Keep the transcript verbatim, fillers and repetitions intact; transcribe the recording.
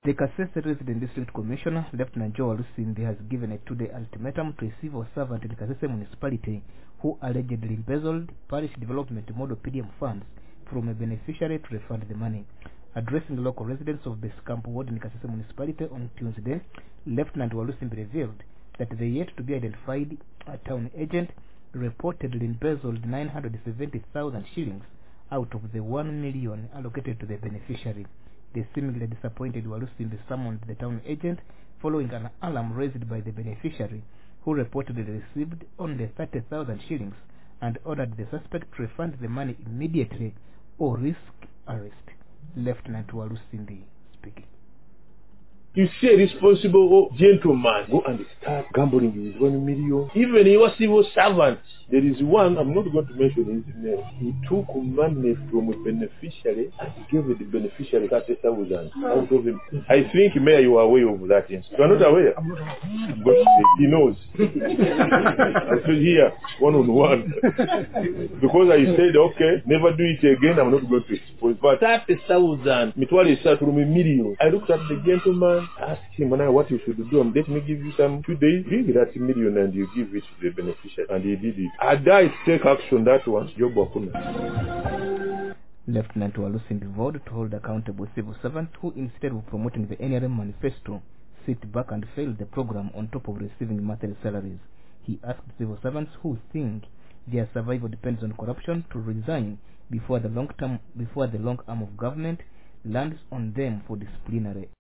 The Kasese Resident District Commissioner, Lieutenant Joe Walusindi, has given a two-day ultimatum to a civil servant in Kasese Municipality who allegedly embezzled parish development model P D M funds from a beneficiary to refund the money. Addressing local residents of Base Camp Ward in Kasese Municipality on Tuesday, Lieutenant Walusindi revealed that the yet-to-be-identified uh, town agent reportedly embezzled nine hundred seventy thousand shillings out of the one million allocated to the beneficiary. The seemingly disappointed Walusindi summoned the town agent following an alarm raised by the beneficiary, who reportedly received only thirty thousand shillings, and ordered the suspect to refund the money immediately or risk arrest. Lieutenant Walusindi speaking. You see a responsible gentleman go and start gambling with one million. Even your civil servant, there is one, I'm not going to mention his name. He took money from a beneficiary and he gave the beneficiary thirty thousand out of him. I think, Mayor, you are aware of that incident. You are not aware? I'm not aware. But he knows. I said here, one on one. Because I said, okay, never do it again, I'm not going to expose. But thirty thousand, Mitwali start from a million. I looked at the gentleman, ask him now what you should do. Um, let me give you some two days. Bring that million and you give it to the beneficiary. And he did it. I died to take action that one. Job Wakuna. Lieutenant Walusindi vowed to hold accountable civil servants who, instead of promoting the N R M manifesto, sit back and fail the program on top of receiving monthly salaries. He asked civil servants who think their survival depends on corruption to resign before the long term before the long arm of government lands on them for disciplinary